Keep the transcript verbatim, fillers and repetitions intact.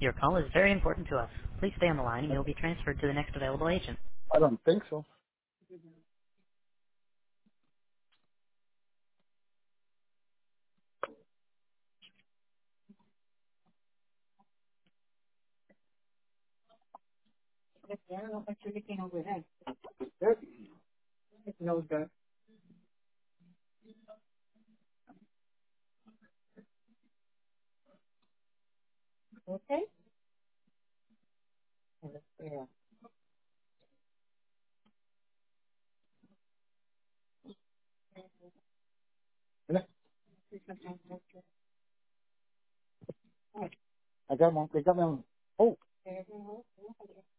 Your call is very important to us. Please stay on the line and you will be transferred to the next available agent. I don't think so. Yes, it knows that. Okay. Yeah. Yeah. I got one. They got me on. Oh.